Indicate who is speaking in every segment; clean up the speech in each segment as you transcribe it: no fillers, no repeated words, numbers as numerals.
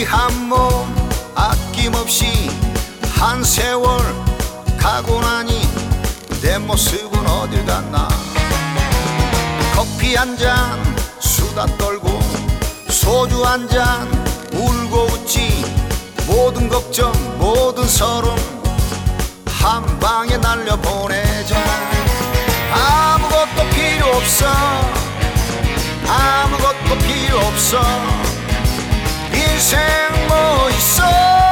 Speaker 1: 이 한 몸 아낌없이 한 세월 가고 나니 내 모습은 어딜 갔나. 커피 한 잔 수다 떨고 소주 한 잔 울고 웃지. 모든 걱정 모든 서름 한 방에 날려보내자. 아무것도 필요 없어. 아무것도 필요 없어. 인생 뭐 있어.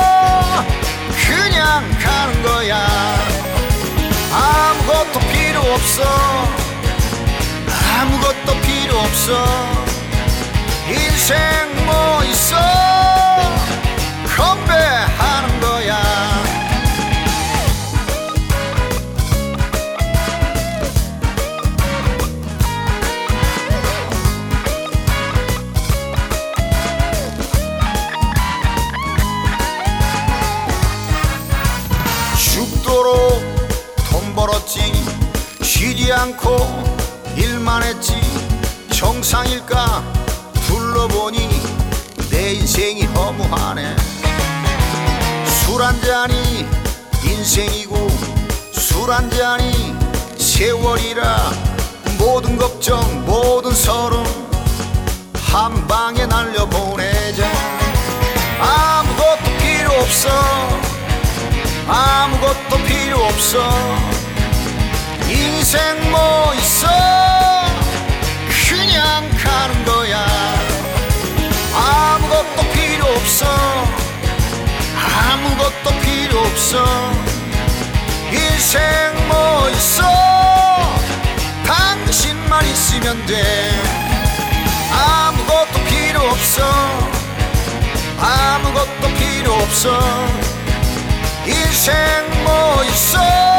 Speaker 1: 그냥 가는 거야. 아무것도 필요 없어. 아무것도 필요 없어. 인생 뭐 있어. 건배하는 거야. 죽도록 돈 벌었지. 쉬지 않고 일만 했지. 정상일까 둘러보니 내 인생이 허무하네. 술 한 잔이 인생이고 술 한 잔이 세월이라. 모든 걱정 모든 서름 한 방에 날려보내자. 아무것도 필요 없어. 아무것도 필요 없어. 인생 뭐 있어. 그냥 가는 거야. 아무것도 필요 없어. 아무것도 필요 없어. 인생 뭐 있어. 당신만 있으면 돼. 아무것도 필요 없어. 아무것도 필요 없어. 인생 뭐 있어.